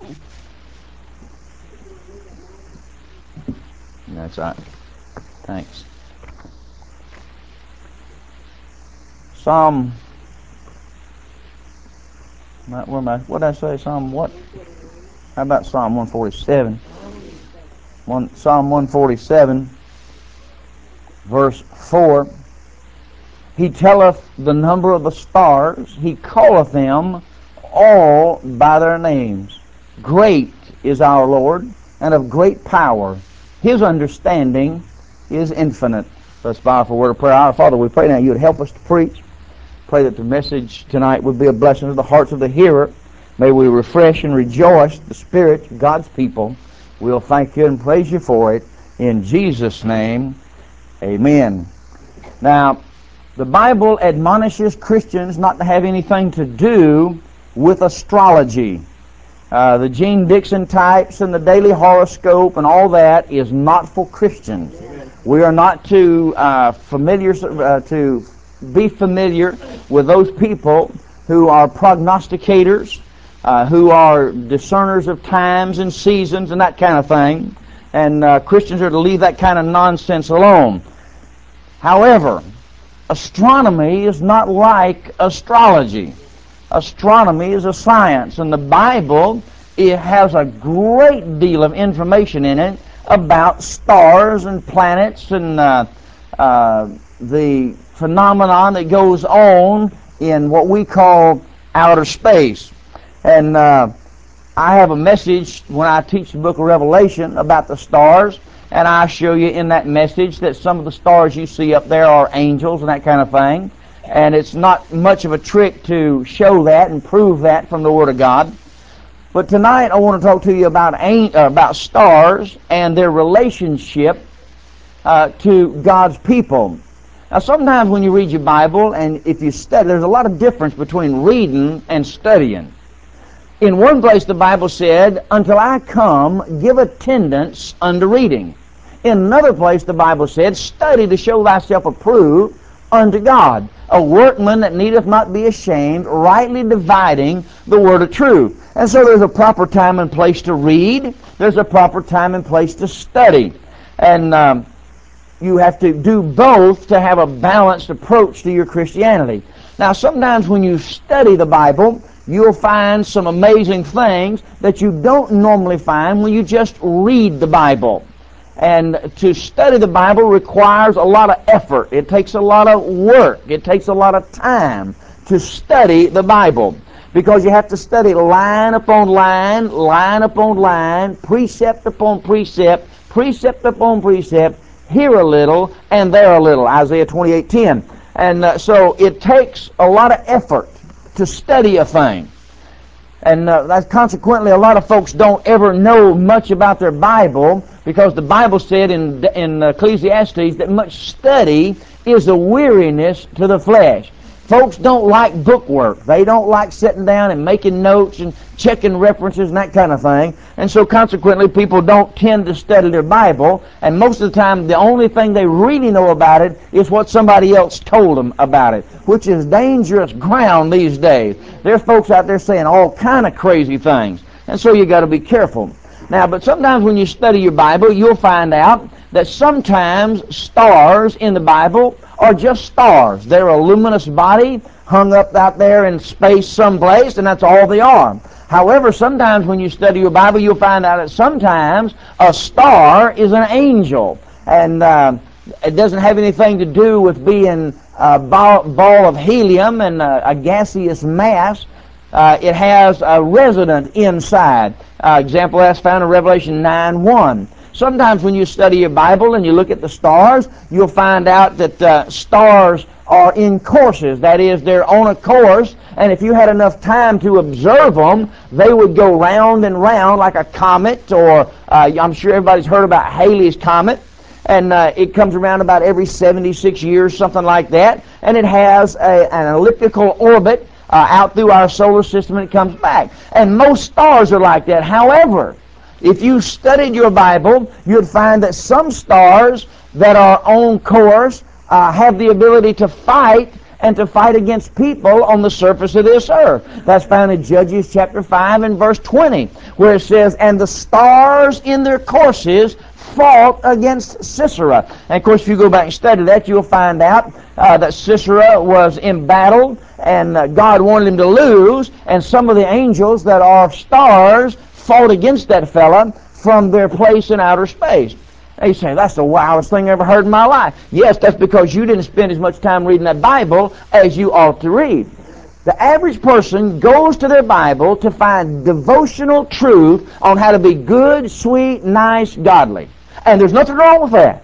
That's right. Thanks. Psalm. What did I say? Psalm what? How about Psalm 147? Psalm 147, verse 4. He telleth the number of the stars, he calleth them all by their names. Great is our Lord, and of great power. His understanding is infinite. Let's bow for a word of prayer. Our Father, we pray now you would help us to preach. Pray that the message tonight would be a blessing to the hearts of the hearer. May we refresh and rejoice the Spirit, God's people. We'll thank you and praise you for it. In Jesus' name, amen. Now, the Bible admonishes Christians not to have anything to do with astrology. The Gene Dixon types and the daily horoscope and all that is not for Christians. We are not to be familiar with those people who are prognosticators, who are discerners of times and seasons and that kind of thing. And Christians are to leave that kind of nonsense alone. However, astronomy is not like astrology. Astronomy is a science, and the Bible, it has a great deal of information in it about stars and planets and the phenomenon that goes on in what we call outer space. And I have a message when I teach the book of Revelation about the stars, and I show you in that message that some of the stars you see up there are angels and that kind of thing. And it's not much of a trick to show that and prove that from the Word of God. But tonight I want to talk to you about stars and their relationship to God's people. Now, sometimes when you read your Bible and if you study, there's a lot of difference between reading and studying. In one place the Bible said, "Until I come, give attendance unto reading." In another place the Bible said, "Study to show thyself approved unto God, a workman that needeth not be ashamed, rightly dividing the word of truth." And so there's a proper time and place to read. There's a proper time and place to study. And you have to do both to have a balanced approach to your Christianity. Now, sometimes when you study the Bible, you'll find some amazing things that you don't normally find when you just read the Bible. And to study the Bible requires a lot of effort. It takes a lot of work. It takes a lot of time to study the Bible, because you have to study line upon line, line upon line, precept upon precept, precept upon precept, here a little and there a little, Isaiah 28:10. And so it takes a lot of effort to study a thing. And consequently, a lot of folks don't ever know much about their Bible, because the Bible said in Ecclesiastes that much study is a weariness to the flesh. Folks don't like book work. They don't like sitting down and making notes and checking references and that kind of thing. And so consequently, people don't tend to study their Bible. And most of the time, the only thing they really know about it is what somebody else told them about it, which is dangerous ground these days. There are folks out there saying all kind of crazy things. And so you got to be careful. Now, but sometimes when you study your Bible, you'll find out that sometimes stars in the Bible are just stars. They're a luminous body hung up out there in space someplace, and that's all they are. However, sometimes when you study your Bible, you'll find out that sometimes a star is an angel. And it doesn't have anything to do with being a ball of helium and a gaseous mass. It has a resident inside. Example that's found in Revelation 9:1. Sometimes when you study your Bible and you look at the stars, you'll find out that stars are in courses. That is, they're on a course, and if you had enough time to observe them, they would go round and round like a comet, or I'm sure everybody's heard about Halley's Comet. And it comes around about every 76 years, something like that. And it has an elliptical orbit out through our solar system, and it comes back. And most stars are like that. However, if you studied your Bible, you'd find that some stars that are on course have the ability to fight and to fight against people on the surface of this earth. That's found in Judges chapter 5 and verse 20, where it says, "And the stars in their courses fought against Sisera." And of course, if you go back and study that, you'll find out that Sisera was embattled, and God wanted him to lose, and some of the angels that are stars fought against that fella from their place in outer space. And you say, "That's the wildest thing I ever heard in my life." Yes, that's because you didn't spend as much time reading that Bible as you ought to read. The average person goes to their Bible to find devotional truth on how to be good, sweet, nice, godly. And there's nothing wrong with that.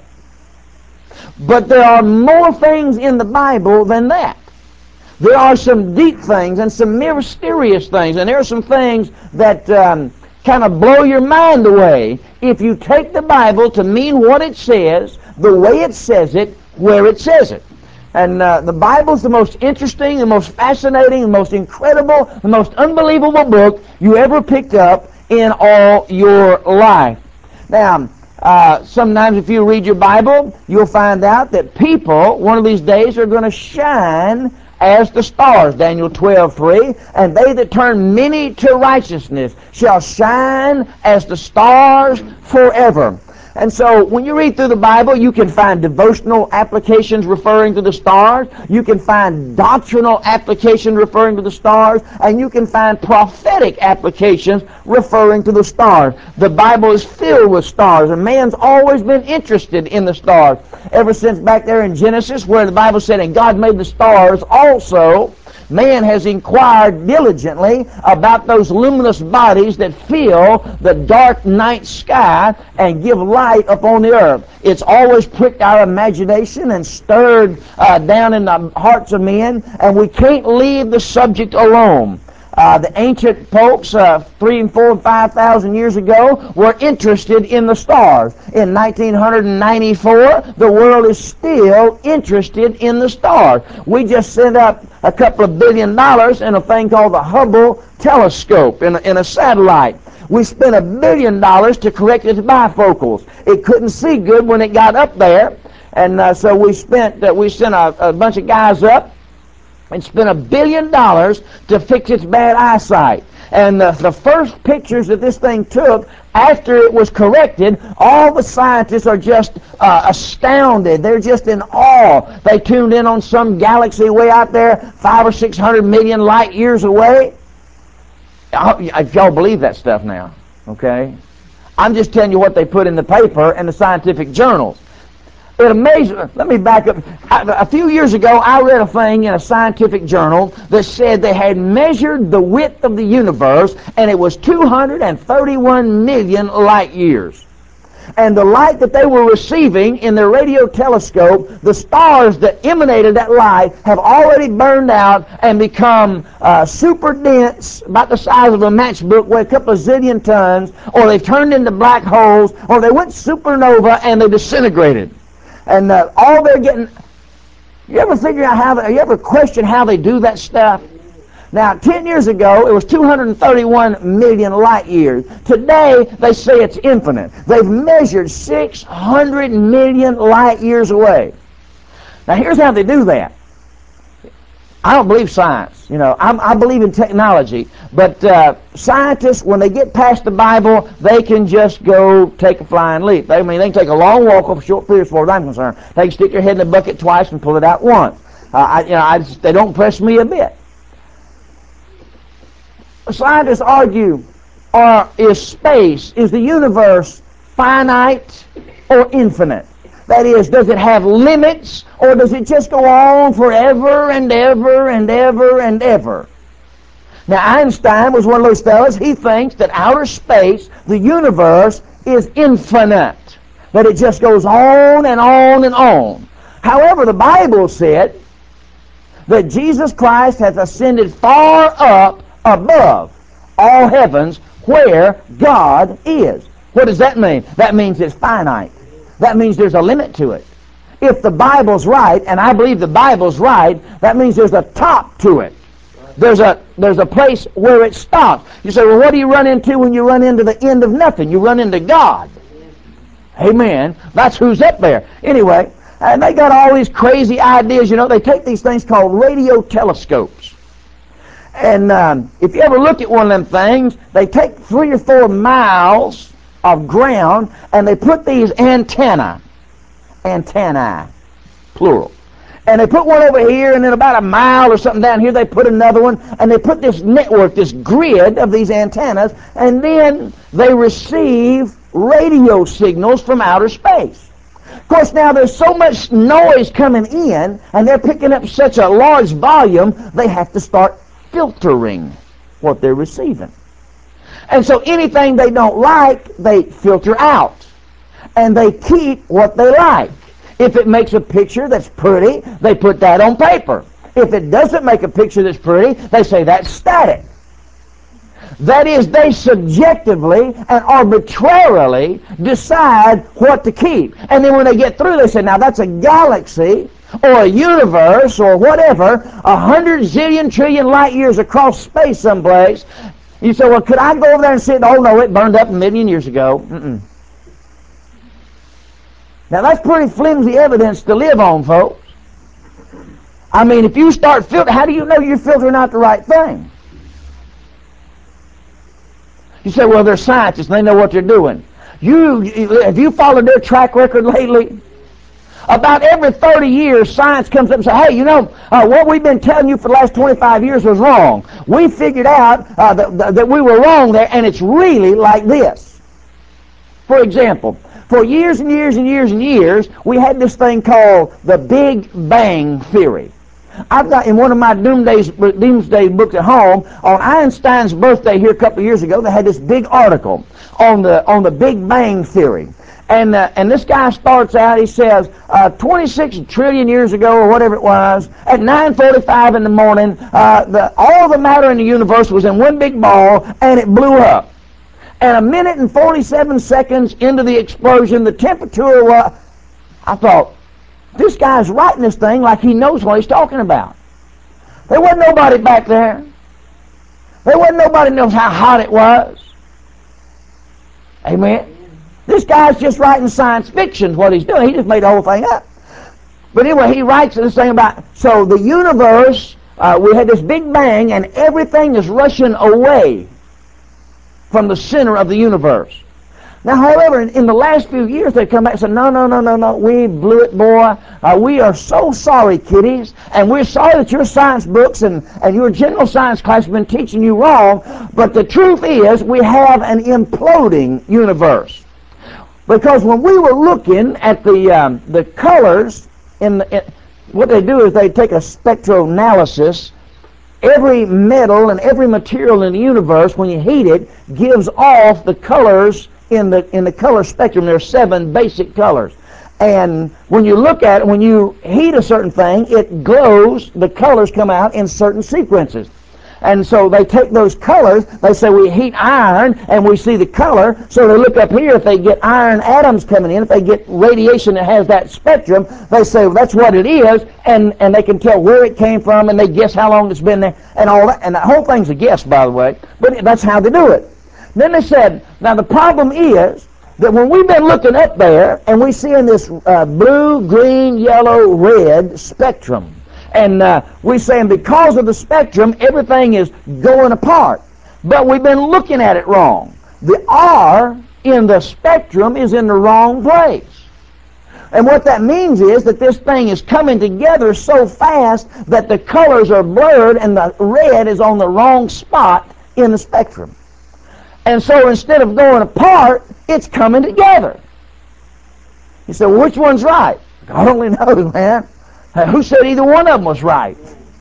But there are more things in the Bible than that. There are some deep things and some mysterious things, and there are some things that kind of blow your mind away if you take the Bible to mean what it says, the way it says it, where it says it. And the Bible's the most interesting, the most fascinating, the most incredible, the most unbelievable book you ever picked up in all your life. Now, sometimes if you read your Bible, you'll find out that people, one of these days, are going to shine as the stars, Daniel 12:3, "And they that turn many to righteousness shall shine as the stars forever." And so when you read through the Bible, you can find devotional applications referring to the stars, you can find doctrinal applications referring to the stars, and you can find prophetic applications referring to the stars. The Bible is filled with stars, and man's always been interested in the stars. Ever since back there in Genesis, where the Bible said, "And God made the stars also," man has inquired diligently about those luminous bodies that fill the dark night sky and give light upon the earth. It's always pricked our imagination and stirred down in the hearts of men, and we can't leave the subject alone. The ancient popes, 3 and 4 and 5,000 years ago, were interested in the stars. In 1994, the world is still interested in the stars. We just sent up a couple of $1 billion in a thing called the Hubble telescope, in a satellite. We spent $1 billion to correct its bifocals. It couldn't see good when it got up there, and so we sent a bunch of guys up and spent $1 billion to fix its bad eyesight. And the first pictures that this thing took after it was corrected, all the scientists are just astounded. They're just in awe. They tuned in on some galaxy way out there, 500 or 600 million light years away. If y'all believe that stuff now, okay? I'm just telling you what they put in the paper and the scientific journals. It amazed me. Let me back up. A few years ago, I read a thing in a scientific journal that said they had measured the width of the universe, and it was 231 million light years. And the light that they were receiving in their radio telescope, the stars that emanated that light have already burned out and become super dense, about the size of a matchbook, weigh a couple of zillion tons, or they've turned into black holes, or they went supernova and they disintegrated. And all they're getting... You ever figure out you ever question how they do that stuff? Now, 10 years ago, it was 231 million light years. Today, they say it's infinite. They've measured 600 million light years away. Now, here's how they do that. I don't believe science. You know, I believe in technology. But scientists, when they get past the Bible, they can just go take a flying leap. They can take a long walk over short periods, as far as I'm concerned. They can stick their head in the bucket twice and pull it out once. They don't impress me a bit. Scientists argue, is the universe finite or infinite? That is, does it have limits, or does it just go on forever and ever and ever and ever? Now, Einstein was one of those fellas. He thinks that outer space, the universe, is infinite, that it just goes on and on and on. However, the Bible said that Jesus Christ has ascended far up above all heavens where God is. What does that mean? That means it's finite. That means there's a limit to it. If the Bible's right, and I believe the Bible's right, that means there's a top to it. There's a place where it stops. You say, well, what do you run into when you run into the end of nothing? You run into God. Amen. That's who's up there. Anyway, And they got all these crazy ideas. You know, they take these things called radio telescopes. And if you ever look at one of them things, they take 3 or 4 miles of ground and they put these antennae, plural. And they put one over here, and then about a mile or something down here they put another one, and they put this network, this grid of these antennas, and then they receive radio signals from outer space. Of course, now there's so much noise coming in, and they're picking up such a large volume, they have to start filtering what they're receiving. And so anything they don't like, they filter out. And they keep what they like. If it makes a picture that's pretty, they put that on paper. If it doesn't make a picture that's pretty, they say that's static. That is, they subjectively and arbitrarily decide what to keep. And then when they get through, they say, now that's a galaxy or a universe or whatever, 100 zillion trillion light years across space someplace. You say, well, could I go over there and see it? Oh, no, it burned up 1 million years ago. Now, that's pretty flimsy evidence to live on, folks. I mean, if you start filtering, how do you know you're filtering out the right thing? You say, well, they're scientists and they know what they're doing. Have you followed their track record lately? About every 30 years, science comes up and says, hey, you know, what we've been telling you for the last 25 years was wrong. We figured out that we were wrong there, and it's really like this. For example, for years and years and years and years, we had this thing called the Big Bang Theory. I've got in one of my doomsday books at home, on Einstein's birthday here a couple of years ago, they had this big article on the Big Bang Theory. And this guy starts out, he says, 26 trillion years ago, or whatever it was, at 9:45 in the morning, all the matter in the universe was in one big ball, and it blew up. And 1 minute and 47 seconds into the explosion, the temperature was... I thought, this guy's writing this thing like he knows what he's talking about. There wasn't nobody back there. There wasn't nobody knows how hot it was. Amen? This guy's just writing science fiction, what he's doing. He just made the whole thing up. But anyway, he writes this thing about, so the universe, we had this big bang, and everything is rushing away from the center of the universe. Now, however, in the last few years, they come back and say, no, we blew it, boy. We are so sorry, kiddies, and we're sorry that your science books and your general science class have been teaching you wrong, but the truth is we have an imploding universe. Because when we were looking at the colors, what they do is they take a spectroanalysis. Every metal and every material in the universe, when you heat it, gives off the colors in the color spectrum. There are 7 basic colors. And when you look at it, when you heat a certain thing, it glows, the colors come out in certain sequences. And so they take those colors, they say we heat iron and we see the color, so they look up here, if they get iron atoms coming in, if they get radiation that has that spectrum, they say well, that's what it is, and they can tell where it came from, and they guess how long it's been there, and all that. And the whole thing's a guess, by the way, but that's how they do it. Then they said, now the problem is that when we've been looking up there, and we see in this blue, green, yellow, red spectrum, and we're saying because of the spectrum, everything is going apart. But we've been looking at it wrong. The R in the spectrum is in the wrong place. And what that means is that this thing is coming together so fast that the colors are blurred and the red is on the wrong spot in the spectrum. And so instead of going apart, it's coming together. You say, well, which one's right? God only knows, man. Who said either one of them was right?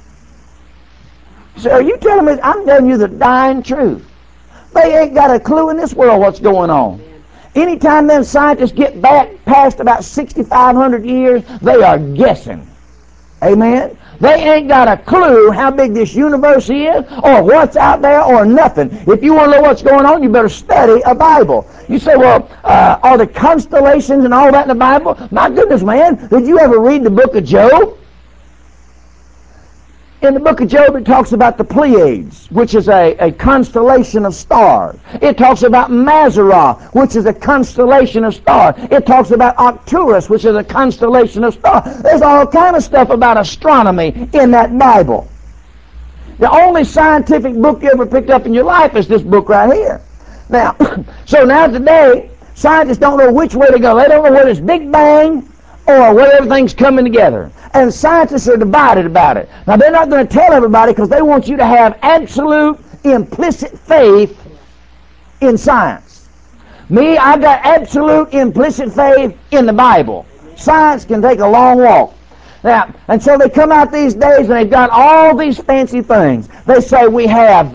So are you telling me? I'm telling you the dying truth. They ain't got a clue in this world what's going on. Anytime them scientists get back past about 6,500 years, they are guessing. Amen? They ain't got a clue how big this universe is or what's out there or nothing. If you want to know what's going on, you better study a Bible. You say, well, are the constellations and all that in the Bible? My goodness, man, did you ever read the book of Job? In the book of Job, it talks about the Pleiades, which is a constellation of stars. It talks about Mazzaroth, which is a constellation of stars. It talks about Arcturus, which is a constellation of stars. There's all kind of stuff about astronomy in that Bible. The only scientific book you ever picked up in your life is this book right here. Now, so now today, scientists don't know which way to go. They don't know whether it's Big Bang or whether everything's coming together. And scientists are divided about it. Now, they're not going to tell everybody because they want you to have absolute implicit faith in science. Me, I've got absolute implicit faith in the Bible. Science can take a long walk. Now, and so they come out these days and they've got all these fancy things. They say we have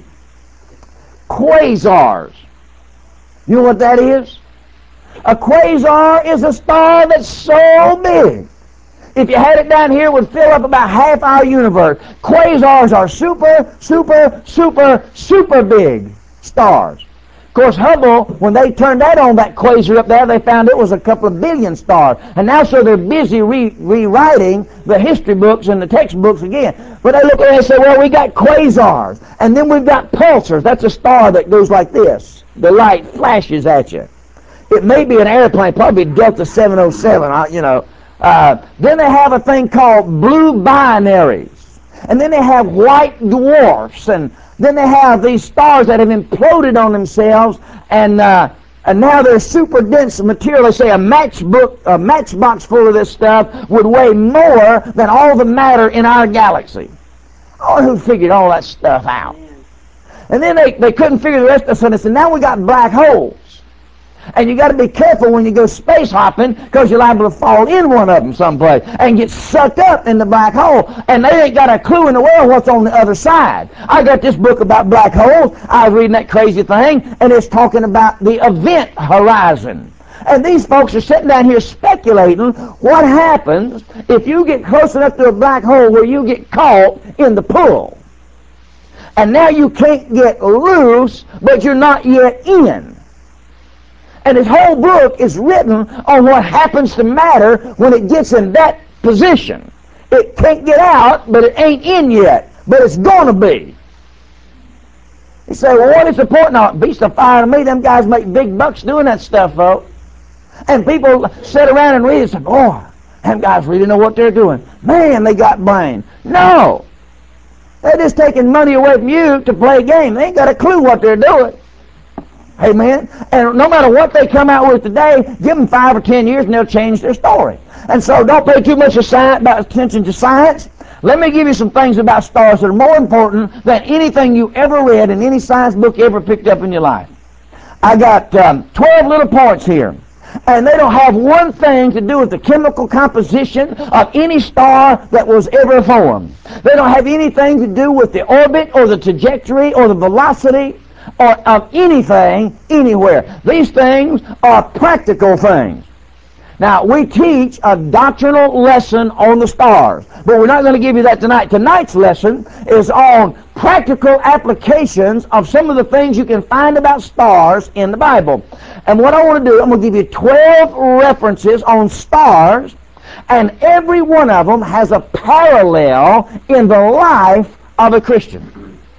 quasars. You know what that is? A quasar is a star that's so big. If you had it down here, it would fill up about half our universe. Quasars are super, super, super, super big stars. Of course, Hubble, when they turned that on, that quasar up there, they found it was a couple of billion stars. And now so they're busy rewriting the history books and the textbooks again. But they look at it and say, well, we got quasars. And then we've got pulsars. That's a star that goes like this. The light flashes at you. It may be an airplane, probably Delta 707, you know. Then they have a thing called blue binaries. And then they have white dwarfs. And then they have these stars that have imploded on themselves. And now they're super dense material. They say a matchbox full of this stuff would weigh more than all the matter in our galaxy. Oh, who figured all that stuff out? And then they couldn't figure the rest of it. So they said, now we got black holes. And you got to be careful when you go space hopping because you're liable to fall in one of them someplace and get sucked up in the black hole. And they ain't got a clue in the world what's on the other side. I got this book about black holes. I was reading that crazy thing, and it's talking about the event horizon. And these folks are sitting down here speculating what happens if you get close enough to a black hole where you get caught in the pull. And now you can't get loose, but you're not yet in. And his whole book is written on what happens to matter when it gets in that position. It can't get out, but it ain't in yet. But it's going to be. You say, well, what is the point? Now, beast of fire to me, them guys make big bucks doing that stuff, folks. And people sit around and read and say, boy, them guys really know what they're doing. Man, they got brain. No. They're just taking money away from you to play a game. They ain't got a clue what they're doing. Amen. And no matter what they come out with today, give them 5 or 10 years and they'll change their story. And so don't pay too much attention to science. Let me give you some things about stars that are more important than anything you ever read in any science book you ever picked up in your life. I got 12 little points here. And they don't have one thing to do with the chemical composition of any star that was ever formed. They don't have anything to do with the orbit or the trajectory or the velocity or of anything, anywhere. These things are practical things. Now, we teach a doctrinal lesson on the stars, but we're not going to give you that tonight. Tonight's lesson is on practical applications of some of the things you can find about stars in the Bible. And what I want to do, I'm going to give you 12 references on stars, and every one of them has a parallel in the life of a Christian.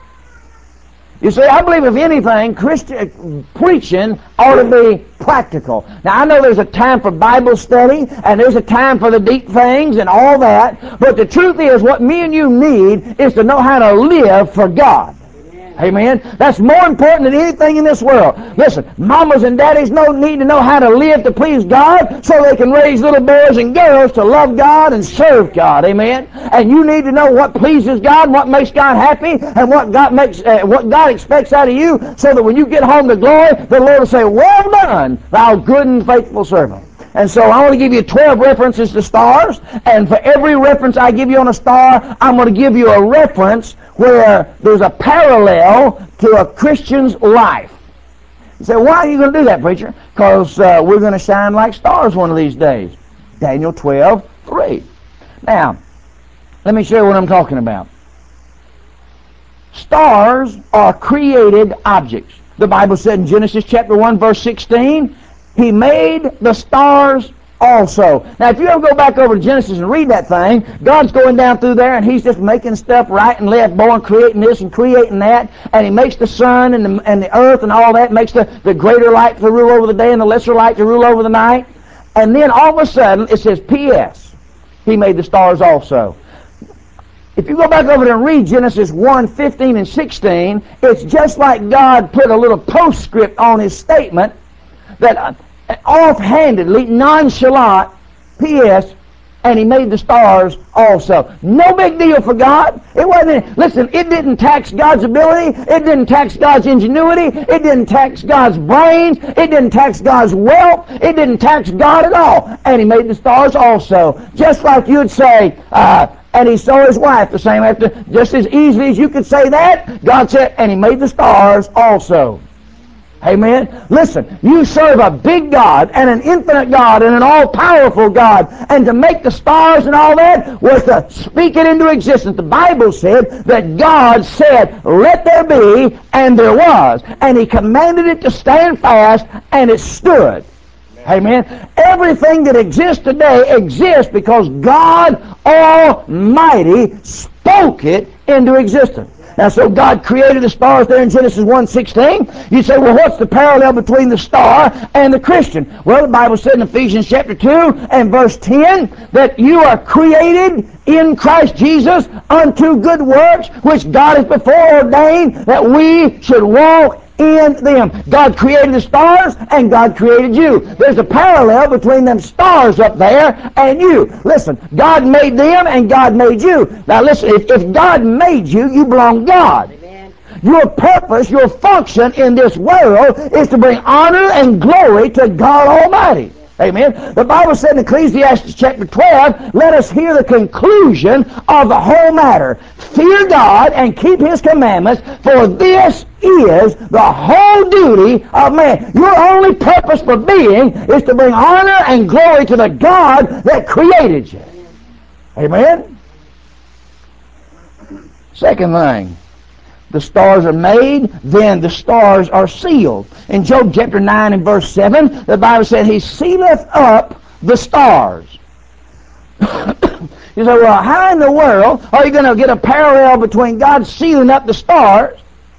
You see, I believe if anything, Christian preaching ought to be practical. Now, I know there's a time for Bible study, and there's a time for the deep things and all that, but the truth is what me and you need is to know how to live for God. Amen. That's more important than anything in this world. Listen, mamas and daddies need to know how to live to please God so they can raise little boys and girls to love God and serve God. Amen. And you need to know what pleases God, what makes God happy, and what God expects out of you, so that when you get home to glory, the Lord will say, "Well done, thou good and faithful servant." And so I want to give you 12 references to stars, and for every reference I give you on a star, I'm going to give you a reference where there's a parallel to a Christian's life. You say, why are you going to do that, preacher? Because we're going to shine like stars one of these days. Daniel 12:3. Now, let me show you what I'm talking about. Stars are created objects. The Bible said in Genesis chapter 1, verse 16, He made the stars also. Now, if you ever go back over to Genesis and read that thing, God's going down through there and He's just making stuff right and left, boy, and creating this and creating that, and He makes the sun and the earth and all that, makes the greater light to rule over the day and the lesser light to rule over the night. And then all of a sudden, it says, P.S. He made the stars also. If you go back over there and read Genesis 1, 15 and 16, it's just like God put a little postscript on His statement that offhandedly, nonchalant, P.S., and He made the stars also. No big deal for God. It wasn't. Listen, it didn't tax God's ability. It didn't tax God's ingenuity. It didn't tax God's brains. It didn't tax God's wealth. It didn't tax God at all. And He made the stars also. Just like you'd say, and He saw His wife the same after, just as easily as you could say that, God said, and He made the stars also. Amen. Listen, you serve a big God and an infinite God and an all-powerful God, and to make the stars and all that was to speak it into existence. The Bible said that God said, let there be, and there was. And He commanded it to stand fast, and it stood. Amen. Everything that exists today exists because God Almighty spoke it into existence. Now, so God created the stars there in Genesis 1:16. You say, well, what's the parallel between the star and the Christian? Well, the Bible said in Ephesians chapter 2 and verse 10 that you are created in Christ Jesus unto good works, which God has before ordained that we should walk in them. God created the stars and God created you. There's a parallel between them stars up there and you. Listen, God made them and God made you. Now listen, if God made you, you belong to God. Amen. Your purpose, your function in this world is to bring honor and glory to God Almighty. Amen. The Bible said in Ecclesiastes chapter 12, let us hear the conclusion of the whole matter. Fear God and keep His commandments, for this is the whole duty of man. Your only purpose for being is to bring honor and glory to the God that created you. Amen. Second thing, the stars are made, then the stars are sealed. In Job chapter 9 and verse 7, the Bible said, He sealeth up the stars. You say, well, how in the world are you going to get a parallel between God sealing up the stars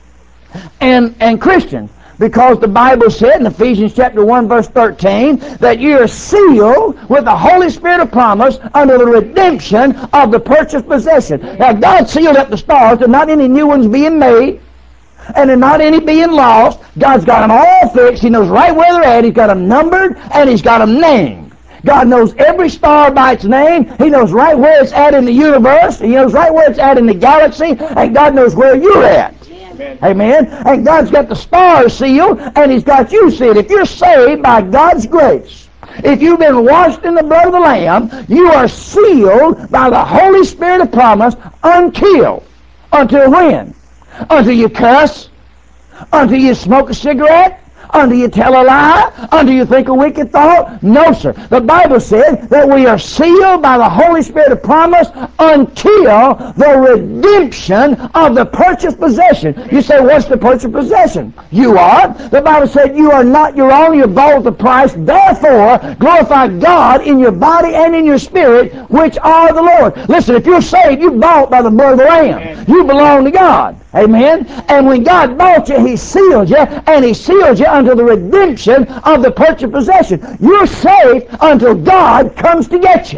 and Christians? Because the Bible said in Ephesians chapter 1 verse 13 that you are sealed with the Holy Spirit of promise under the redemption of the purchased possession. Now God sealed up the stars. There's not any new ones being made, and there's not any being lost. God's got them all fixed. He knows right where they're at. He's got them numbered and He's got them named. God knows every star by its name. He knows right where it's at in the universe. He knows right where it's at in the galaxy, and God knows where you're at. Amen. Amen. And God's got the stars sealed, and He's got you sealed. If you're saved by God's grace, if you've been washed in the blood of the Lamb, you are sealed by the Holy Spirit of promise until when? Until you cuss, until you smoke a cigarette, until you tell a lie, until you think a wicked thought? No, sir. The Bible said that we are sealed by the Holy Spirit of promise until the redemption of the purchased possession. You say, what's the purchased possession? You are. The Bible said you are not your own, you're bought with a price. Therefore, glorify God in your body and in your spirit, which are the Lord. Listen, if you're saved, you're bought by the blood of the Lamb. Amen. You belong to God. Amen. And when God bought you, He sealed you, and He sealed you unto the redemption of the purchased possession. You're safe until God comes to get you.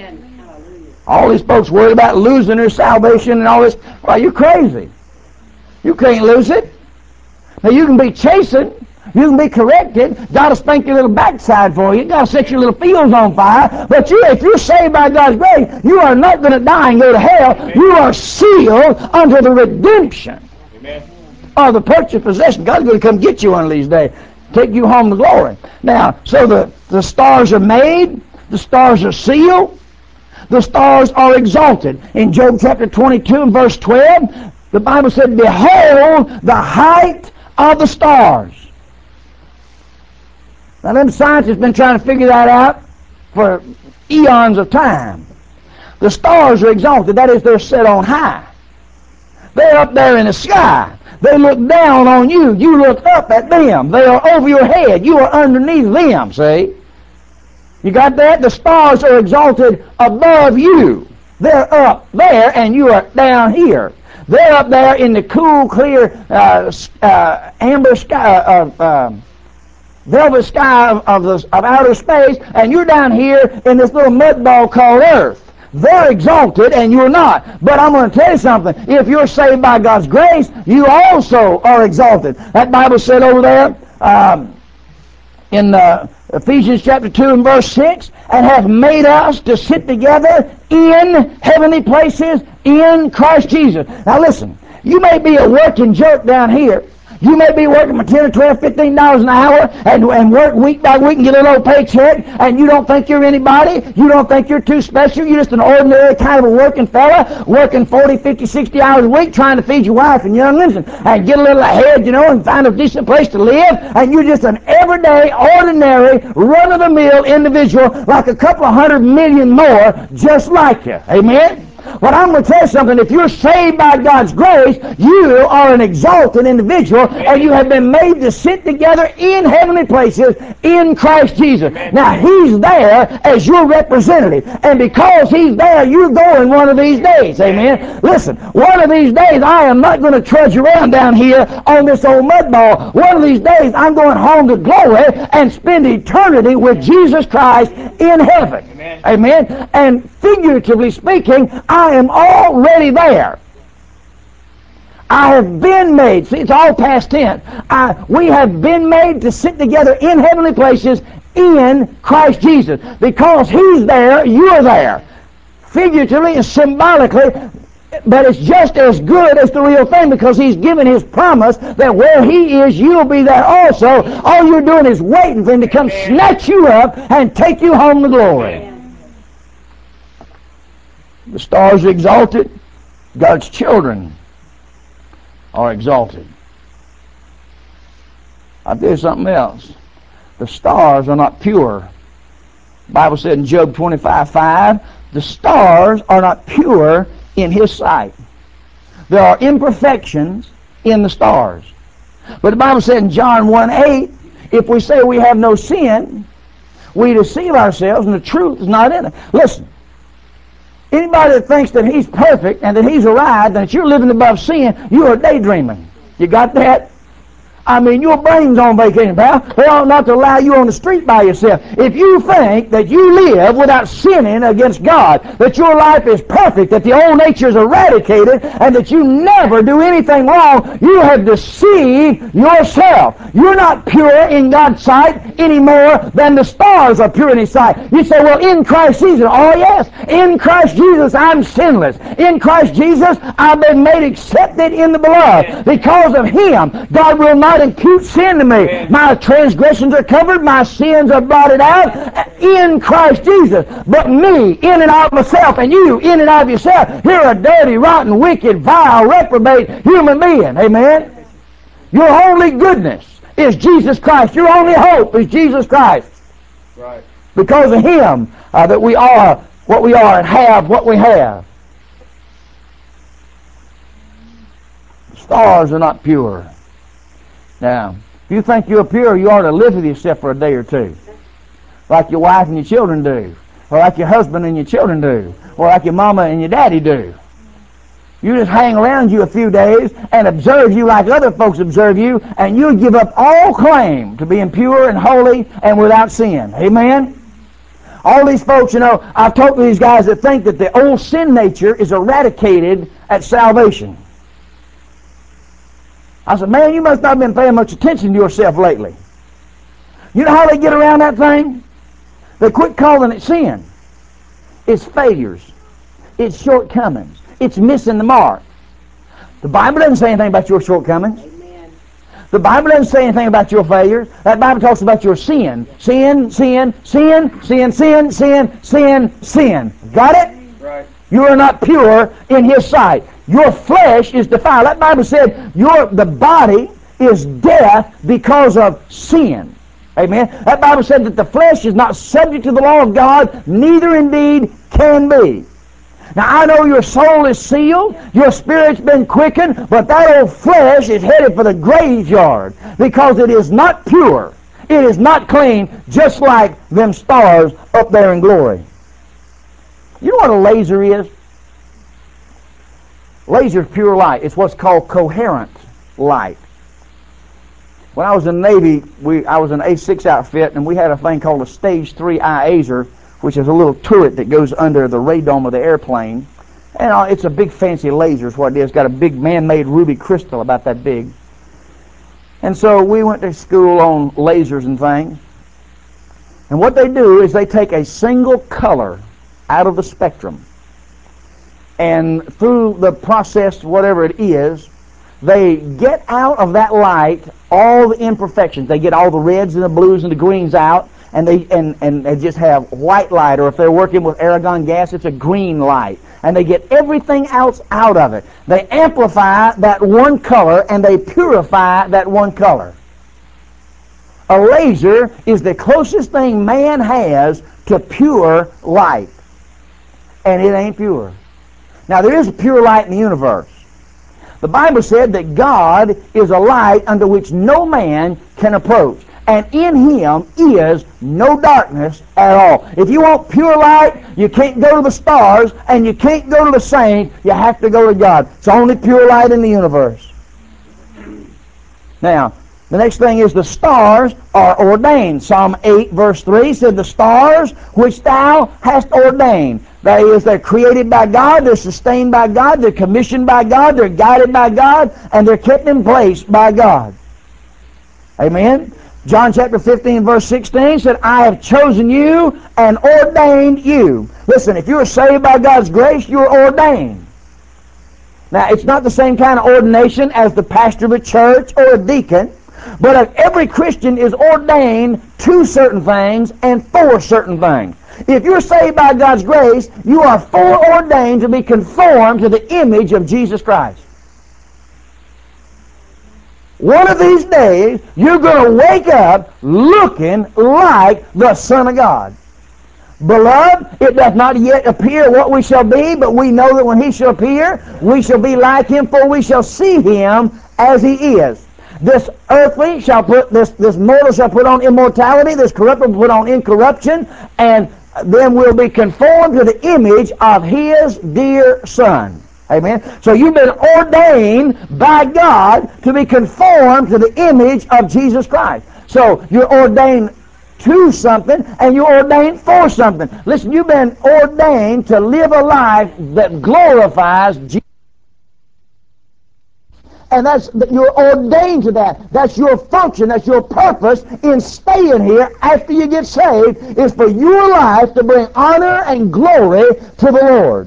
Amen. All these folks worried about losing their salvation and all this. Well, you're crazy. You can't lose it. Now, you can be chastened. You can be corrected. God will spank your little backside for you. God will set your little fields on fire. But if you're saved by God's grace, you are not going to die and go to hell. Amen. You are sealed unto the redemption. Amen. Of the purchased possession. God's going to come get you one of these days. Take you home to glory. Now, so the stars are made. The stars are sealed. The stars are exalted. In Job chapter 22 and verse 12, the Bible said, behold the height of the stars. Now, them scientists have been trying to figure that out for eons of time. The stars are exalted. That is, they're set on high. They're up there in the sky. They look down on you. You look up at them. They are over your head. You are underneath them, see? You got that? The stars are exalted above you. They're up there and you are down here. They're up there in the cool, clear, amber sky, velvet sky of outer space, and you're down here in this little mud ball called Earth. They're exalted and you're not. But I'm going to tell you something. If you're saved by God's grace, you also are exalted. That Bible said over there in Ephesians chapter 2 and verse 6, and hath made us to sit together in heavenly places in Christ Jesus. Now listen, you may be a working jerk down here. You may be working for $10 or $12, $15 an hour and work week by week and get a little paycheck, and you don't think you're anybody. You don't think you're too special. You're just an ordinary kind of a working fella, working 40, 50, 60 hours a week trying to feed your wife and younglings and get a little ahead, you know, and find a decent place to live. And you're just an everyday, ordinary, run-of-the-mill individual like a couple of 100 million more just like you. Amen? But I'm going to tell you something. If you're saved by God's grace, you are an exalted individual, and you have been made to sit together in heavenly places in Christ Jesus. Now, He's there as your representative, and because He's there, you're going one of these days. Amen? Listen, one of these days, I am not going to trudge around down here on this old mud ball. One of these days, I'm going home to glory and spend eternity with Jesus Christ in heaven. Amen? And figuratively speaking, I am already there. I have been made. See, it's all past tense. We have been made to sit together in heavenly places in Christ Jesus. Because He's there, you're there. Figuratively and symbolically, but it's just as good as the real thing, because He's given His promise that where He is, you'll be there also. All you're doing is waiting for Him to come snatch you up and take you home to glory. The stars are exalted. God's children are exalted. I'll tell you something else. The stars are not pure. The Bible said in Job 25:5, the stars are not pure in His sight. There are imperfections in the stars. But the Bible said in John 1:8, if we say we have no sin, we deceive ourselves and the truth is not in it. Listen. Anybody that thinks that he's perfect and that he's arrived and that you're living above sin, you are daydreaming. You got that? I mean, your brain's on vacation, pal. They ought not to allow you on the street by yourself. If you think that you live without sinning against God, that your life is perfect, that the old nature is eradicated, and that you never do anything wrong, you have deceived yourself. You're not pure in God's sight any more than the stars are pure in His sight. You say, well, in Christ Jesus. Oh, yes. In Christ Jesus, I'm sinless. In Christ Jesus, I've been made accepted in the beloved. Because of Him, God will not impute sin to me. My transgressions are covered, my sins are blotted out in Christ Jesus. But me, in and of myself, and you, in and of yourself, you're a dirty, rotten, wicked, vile, reprobate human being. Amen? Your only goodness is Jesus Christ. Your only hope is Jesus Christ. Right. Because of Him that we are what we are and have what we have. Stars are not pure. Now, if you think you're pure, you ought to live with yourself for a day or two. Like your wife and your children do. Or like your husband and your children do. Or like your mama and your daddy do. You just hang around you a few days and observe you like other folks observe you, and you'll give up all claim to being pure and holy and without sin. Amen? All these folks, you know, I've talked to these guys that think that the old sin nature is eradicated at salvation. I said, man, you must not have been paying much attention to yourself lately. You know how they get around that thing? They quit calling it sin. It's failures. It's shortcomings. It's missing the mark. The Bible doesn't say anything about your shortcomings. Amen. The Bible doesn't say anything about your failures. That Bible talks about your sin. Sin, sin, sin, sin, sin, sin, sin, sin. Got it? Right. You are not pure in His sight. Your flesh is defiled. That Bible said the body is death because of sin. Amen. That Bible said that the flesh is not subject to the law of God, neither indeed can be. Now I know your soul is sealed, your spirit's been quickened, but that old flesh is headed for the graveyard because it is not pure. It is not clean, just like them stars up there in glory. You know what a laser is? Laser is pure light. It's what's called coherent light. When I was in the Navy, I was in an A6 outfit, and we had a thing called a Stage 3 IASER, which is a little turret that goes under the radome of the airplane. And it's a big fancy laser is what it is. It's got a big man-made ruby crystal about that big. And so we went to school on lasers and things. And what they do is they take a single color out of the spectrum. And through the process, whatever it is, they get out of that light all the imperfections. They get all the reds and the blues and the greens out, and they just have white light, or if they're working with argon gas, it's a green light. And they get everything else out of it. They amplify that one color, and they purify that one color. A laser is the closest thing man has to pure light. And it ain't pure. Now, there is a pure light in the universe. The Bible said that God is a light unto which no man can approach. And in Him is no darkness at all. If you want pure light, you can't go to the stars, and you can't go to the saints. You have to go to God. It's the only pure light in the universe. Now, the next thing is the stars are ordained. Psalm 8 verse 3 said, the stars which thou hast ordained. That is, they're created by God, they're sustained by God, they're commissioned by God, they're guided by God, and they're kept in place by God. Amen? John chapter 15 verse 16 said, I have chosen you and ordained you. Listen, if you're saved by God's grace, you're ordained. Now, it's not the same kind of ordination as the pastor of a church or a deacon, but every Christian is ordained to certain things and for certain things. If you're saved by God's grace, you are foreordained to be conformed to the image of Jesus Christ. One of these days, you're going to wake up looking like the Son of God. Beloved, it doth not yet appear what we shall be, but we know that when He shall appear, we shall be like Him, for we shall see Him as He is. This earthly shall put, this mortal shall put on immortality, this corruptible put on incorruption, and then we'll be conformed to the image of His dear Son. Amen. So you've been ordained by God to be conformed to the image of Jesus Christ. So you're ordained to something, and you're ordained for something. Listen, you've been ordained to live a life that glorifies Jesus. And you're ordained to that. That's your function. That's your purpose in staying here after you get saved, is for your life to bring honor and glory to the Lord.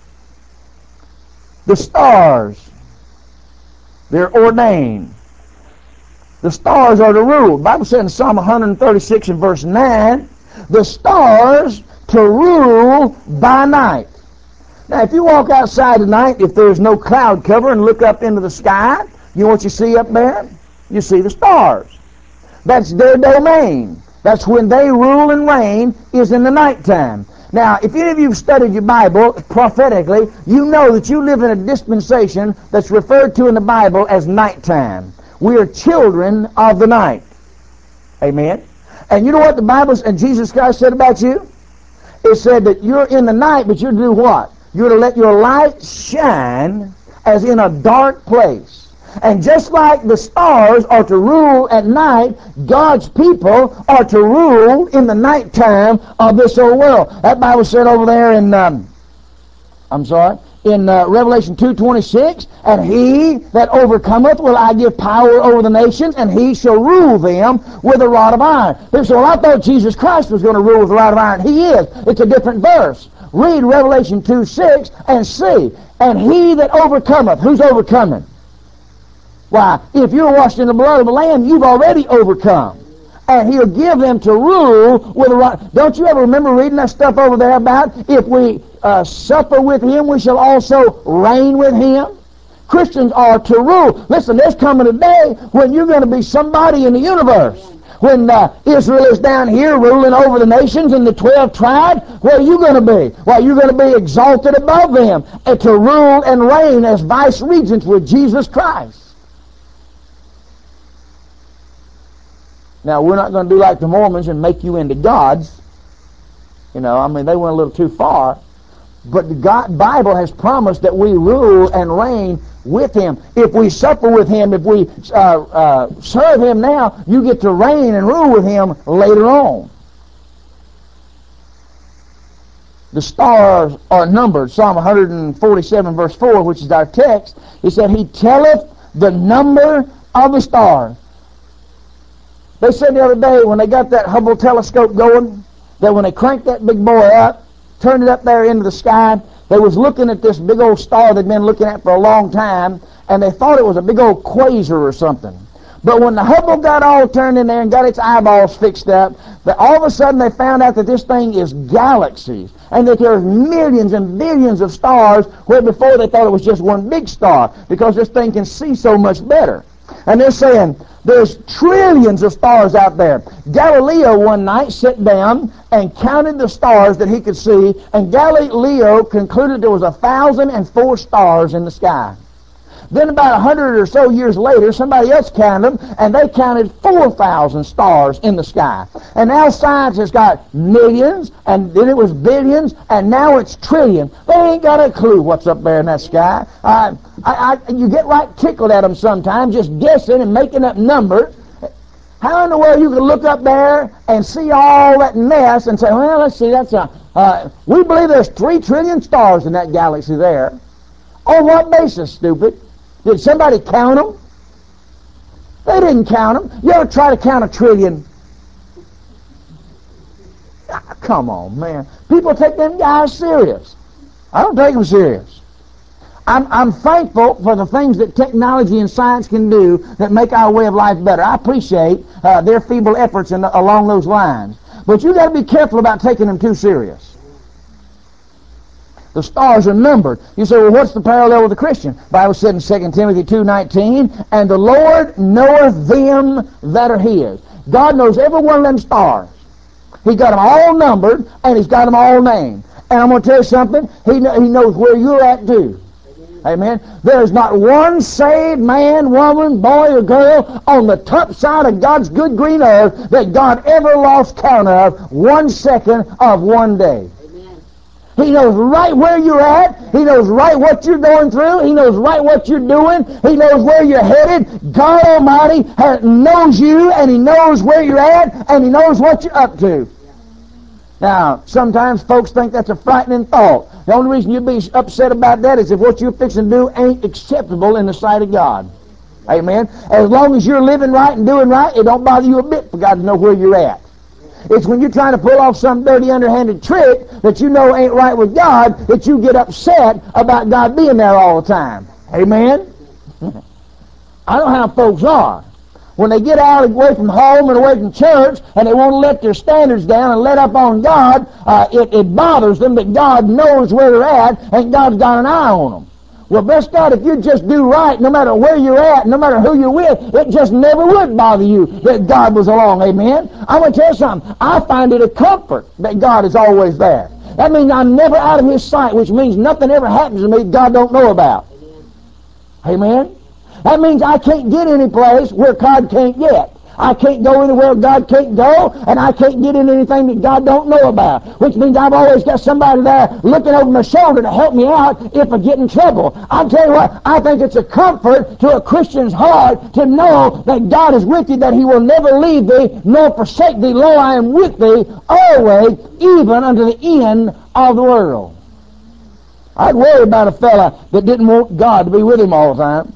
The stars, they're ordained. The stars are to rule. The Bible said in Psalm 136 and verse 9, the stars to rule by night. Now, if you walk outside tonight, if there's no cloud cover, and look up into the sky, you know what you see up there? You see the stars. That's their domain. That's when they rule and reign, is in the nighttime. Now, if any of you have studied your Bible prophetically, you know that you live in a dispensation that's referred to in the Bible as nighttime. We are children of the night. Amen? And you know what the Bible and Jesus Christ said about you? It said that you're in the night, but you're to do what? You're to let your light shine as in a dark place. And just like the stars are to rule at night, God's people are to rule in the nighttime of this old world. That Bible said over there in, Revelation 2:26, and he that overcometh will I give power over the nations, and he shall rule them with a rod of iron. People say, well, I thought Jesus Christ was going to rule with a rod of iron. He is. It's a different verse. Read Revelation 2:6 and see. And he that overcometh, who's overcoming? Why, if you're washed in the blood of the Lamb, you've already overcome. And He'll give them to rule with a rod. Don't you ever remember reading that stuff over there about if we suffer with Him, we shall also reign with Him? Christians are to rule. Listen, there's coming a day when you're going to be somebody in the universe. When Israel is down here ruling over the nations and the 12 tribes, where are you going to be? Well, you're going to be exalted above them and to rule and reign as vice regents with Jesus Christ. Now, we're not going to do like the Mormons and make you into gods. You know, I mean, they went a little too far. But the Bible has promised that we rule and reign with Him. If we suffer with Him, if we serve Him now, you get to reign and rule with Him later on. The stars are numbered. Psalm 147 verse 4, which is our text, it said, He telleth the number of the stars. They said the other day when they got that Hubble telescope going, that when they cranked that big boy up, turned it up there into the sky, they was looking at this big old star they'd been looking at for a long time, and they thought it was a big old quasar or something. But when the Hubble got all turned in there and got its eyeballs fixed up, that all of a sudden they found out that this thing is galaxies, and that there's millions and billions of stars, where before they thought it was just one big star, because this thing can see so much better. And they're saying there's trillions of stars out there. Galileo one night sat down and counted the stars that he could see, and Galileo concluded there was 1,004 stars in the sky. Then about 100 or so years later, somebody else counted them, and they counted 4,000 stars in the sky. And now science has got millions, and then it was billions, and now it's trillions. They ain't got a clue what's up there in that sky. You get right tickled at them sometimes, just guessing and making up numbers. How in the world you can look up there and see all that mess and say, well, let's see, we believe there's 3 trillion stars in that galaxy there. On what basis, stupid? Did somebody count them? They didn't count them. You ever try to count 1 trillion? Come on, man. People take them guys serious. I don't take them serious. I'm thankful for the things that technology and science can do that make our way of life better. I appreciate their feeble efforts along those lines. But you got to be careful about taking them too serious. The stars are numbered. You say, well, what's the parallel with the Christian? The Bible said in 2 Timothy 2:19, and the Lord knoweth them that are His. God knows every one of them stars. He got them all numbered, and He's got them all named. And I'm going to tell you something, He knows where you're at too. Amen. There's not one saved man, woman, boy, or girl on the top side of God's good green earth that God ever lost count of 1 second of one day. He knows right where you're at. He knows right what you're going through. He knows right what you're doing. He knows where you're headed. God Almighty knows you, and He knows where you're at, and He knows what you're up to. Now, sometimes folks think that's a frightening thought. The only reason you'd be upset about that is if what you're fixing to do ain't acceptable in the sight of God. Amen? As long as you're living right and doing right, it don't bother you a bit for God to know where you're at. It's when you're trying to pull off some dirty, underhanded trick that you know ain't right with God that you get upset about God being there all the time. Amen? I know how folks are. When they get out away from home and away from church and they want to let their standards down and let up on God, it bothers them that God knows where they're at and God's got an eye on them. Well, bless God, if you just do right, no matter where you're at, no matter who you're with, it just never would bother you that God was along. Amen? I'm going to tell you something. I find it a comfort that God is always there. That means I'm never out of His sight, which means nothing ever happens to me God don't know about. Amen? That means I can't get any place where God can't get. I can't go anywhere God can't go, and I can't get into anything that God don't know about, which means I've always got somebody there looking over my shoulder to help me out if I get in trouble. I'll tell you what, I think it's a comfort to a Christian's heart to know that God is with you, that He will never leave thee nor forsake thee. Lo, I am with thee always, even unto the end of the world. I'd worry about a fella that didn't want God to be with him all the time.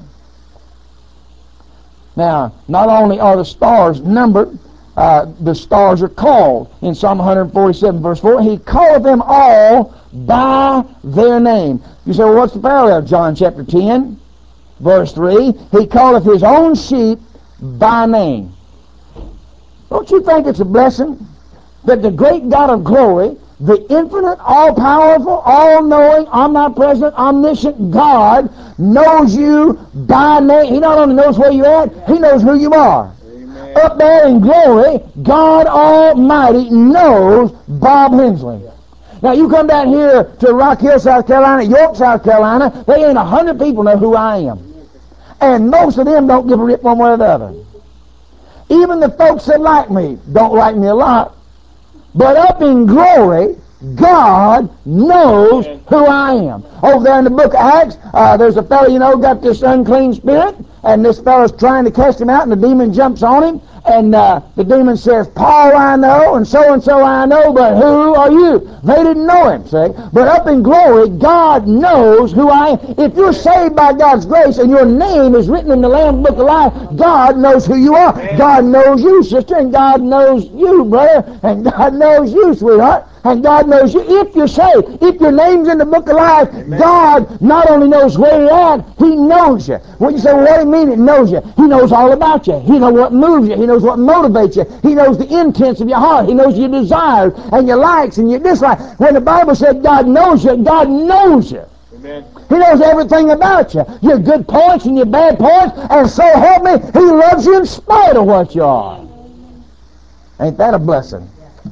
Now, not only are the stars numbered, the stars are called. In Psalm 147, verse 4, He calleth them all by their name. You say, well, what's the parallel? John chapter 10, verse 3, He calleth His own sheep by name. Don't you think it's a blessing that the great God of glory, the infinite, all-powerful, all-knowing, omnipresent, omniscient God knows you by name? He not only knows where you're at, He knows who you are. Amen. Up there in glory, God Almighty knows Bob Hensley. Now, you come down here to Rock Hill, South Carolina, York, South Carolina, they ain't 100 people know who I am. And most of them don't give a rip one way or the other. Even the folks that like me don't like me a lot. But up in glory, God knows who I am. Over there in the book of Acts, there's a fellow, got this unclean spirit, and this fellow's trying to cast him out, and the demon jumps on him, and the demon says, Paul I know, and so I know, but who are you? They didn't know him, see? But up in glory, God knows who I am. If you're saved by God's grace, and your name is written in the Lamb's Book of Life, God knows who you are. God knows you, sister, and God knows you, brother, and God knows you, sweetheart. And God knows you. If you're saved, if your name's in the book of life, amen, God not only knows where you're at, He knows you. When you say, well, what do you mean it knows you? He knows all about you. He knows what moves you. He knows what motivates you. He knows the intents of your heart. He knows your desires and your likes and your dislikes. When the Bible said God knows you, God knows you. Amen. He knows everything about you. Your good points and your bad points. And so help me, He loves you in spite of what you are. Ain't that a blessing?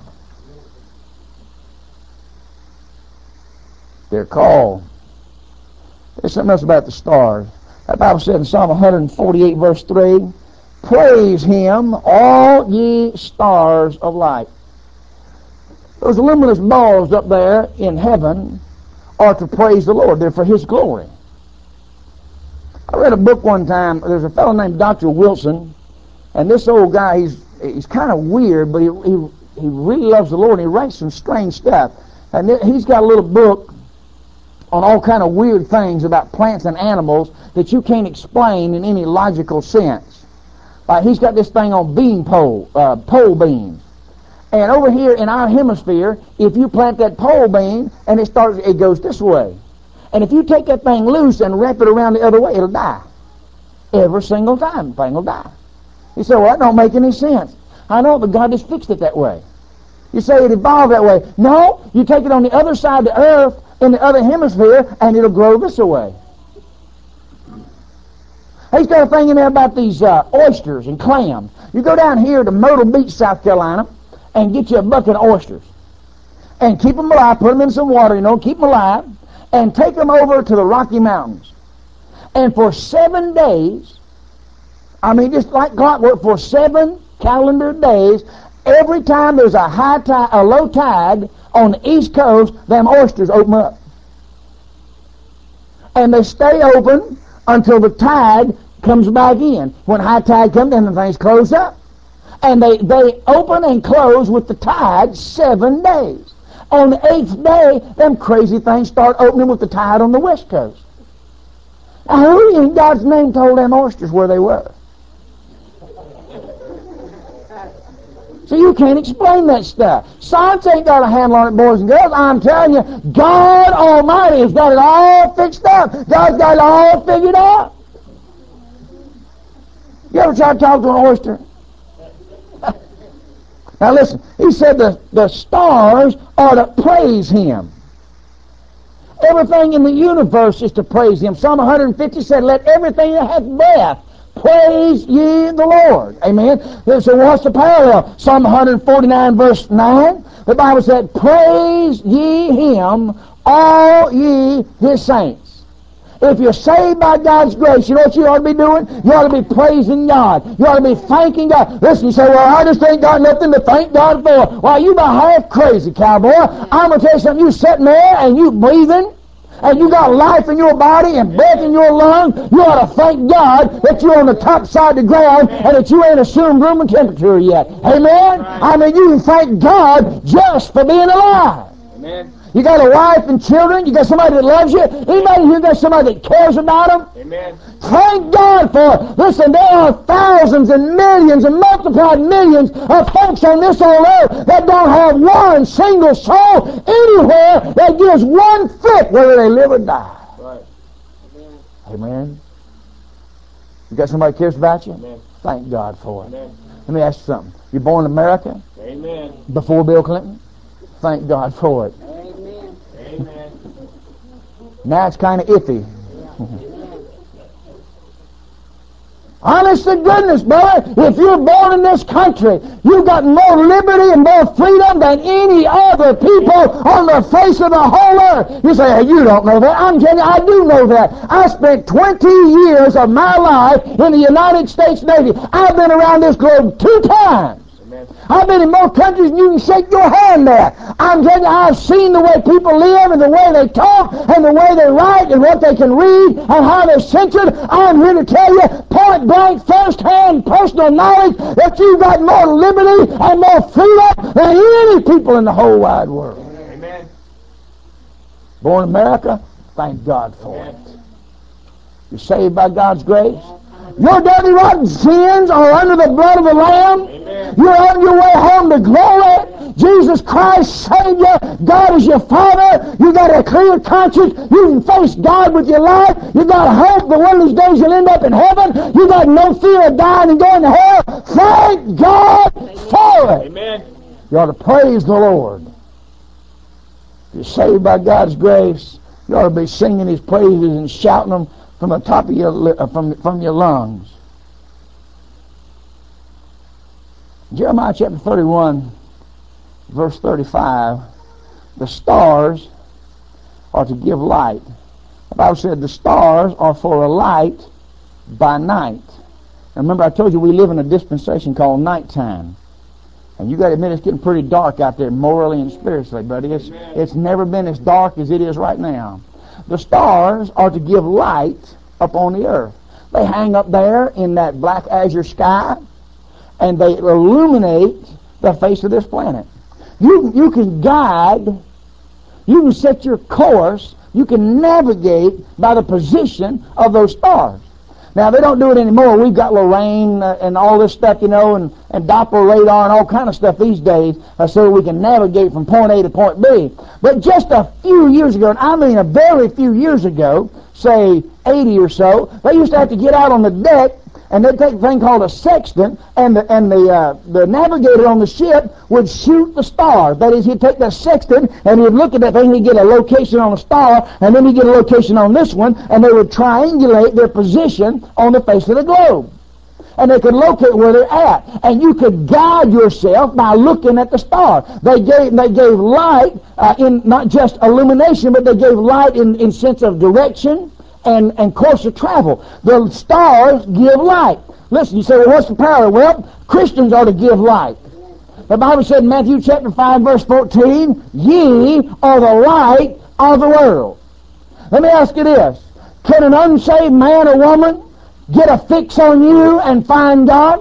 They're called. There's something else about the stars. That Bible said in Psalm 148 verse 3, praise Him, all ye stars of light. Those luminous balls up there in heaven are to praise the Lord. They're for His glory. I read a book one time. There's a fellow named Dr. Wilson, and this old guy, he's kind of weird, but he really loves the Lord, and he writes some strange stuff. And he's got a little book on all kind of weird things about plants and animals that you can't explain in any logical sense. He's got this thing on pole beans. And over here in our hemisphere, if you plant that pole bean and it goes this way. And if you take that thing loose and wrap it around the other way, it'll die. Every single time, the thing will die. You say, well, that don't make any sense. I know, but God just fixed it that way. You say it evolved that way. No, you take it on the other side of the earth, in the other hemisphere, and it'll grow this way. He's got a thing in there about these oysters and clams. You go down here to Myrtle Beach, South Carolina, and get you a bucket of oysters. And keep them alive, put them in some water, keep them alive, and take them over to the Rocky Mountains. And for 7 days, just like clockwork, for 7 calendar days, every time there's a low tide on the East Coast, them oysters open up. And they stay open until the tide comes back in. When high tide comes, then the things close up. And they open and close with the tide 7 days. On the 8th day, them crazy things start opening with the tide on the West Coast. Now, who in God's name told them oysters where they were? So you can't explain that stuff. Science ain't got a handle on it, boys and girls. I'm telling you, God Almighty has got it all fixed up. God's got it all figured out. You ever try to talk to an oyster? Now listen, he said the stars are to praise Him. Everything in the universe is to praise Him. Psalm 150 said, let everything that hath breath praise ye the Lord. Amen. So what's the parallel? Psalm 149 verse 9. The Bible said, praise ye Him, all ye His saints. If you're saved by God's grace, you know what you ought to be doing? You ought to be praising God. You ought to be thanking God. Listen, you say, well, I just ain't got nothing to thank God for. Well, you about half crazy, cowboy. I'm going to tell you something. You sitting there and you breathing, and you got life in your body and breath in your lungs. You ought to thank God that you're on the top side of the ground and that you ain't assumed room and temperature yet. Amen? You can thank God just for being alive. Amen. You got a wife and children. You got somebody that loves you. Anybody here got somebody that cares about them? Amen. Thank God for it. Listen, there are thousands and millions and multiplied millions of folks on this old earth that don't have one single soul anywhere that gives one foot whether they live or die. Right. Amen. Amen. You got somebody that cares about you? Amen. Thank God for it. Amen. Let me ask you something. You're born in America? Amen. Before Bill Clinton? Thank God for it. Amen. Amen. Now it's kind of iffy. Honest to goodness, brother, if you're born in this country, you've got more liberty and more freedom than any other people on the face of the whole earth. You say, hey, you don't know that. I'm telling you, I do know that. I spent 20 years of my life in the United States Navy. I've been around this globe 2 times. I've been in more countries than you can shake your hand at. I'm telling you, I've seen the way people live and the way they talk and the way they write and what they can read and how they're censored. I'm here to tell you, point blank, first-hand personal knowledge, that you've got more liberty and more freedom than any people in the whole wide world. Amen. Born in America, thank God for it. You're saved by God's grace. Your dirty, rotten sins are under the blood of the Lamb. Amen. You're on your way home to glory. Jesus Christ saved you. God is your Father. You got a clear conscience. You can face God with your life. You got hope that one of these days you'll end up in heaven. You got no fear of dying and going to hell. Thank God for it. Amen. You ought to praise the Lord. If you're saved by God's grace, you ought to be singing His praises and shouting them from the top of your from your lungs. Jeremiah chapter 31, verse 35, the stars are to give light. The Bible said the stars are for a light by night. Now remember, I told you we live in a dispensation called nighttime. And you got to admit it's getting pretty dark out there morally and spiritually, buddy. It's never been as dark as it is right now. The stars are to give light upon the earth. They hang up there in that black azure sky, and they illuminate the face of this planet. You can guide, you can set your course, you can navigate by the position of those stars. Now, they don't do it anymore. We've got Lorraine and all this stuff, you know, and Doppler radar and all kind of stuff these days so that we can navigate from point A to point B. But just a few years ago, and I mean a very few years ago, say 80 or so, they used to have to get out on the deck and they'd take a thing called a sextant, and the navigator on the ship would shoot the star. That is, he'd take that sextant and he'd look at that thing, he'd get a location on a star, and then he'd get a location on this one, and they would triangulate their position on the face of the globe. And they could locate where they're at. And you could guide yourself by looking at the star. They gave light in not just illumination, but they gave light in sense of direction and course of travel. The stars give light. Listen, you say, well, what's the power? Well, Christians are to give light. The Bible said in Matthew chapter 5, verse 14, ye are the light of the world. Let me ask you this. Can an unsaved man or woman get a fix on you and find God?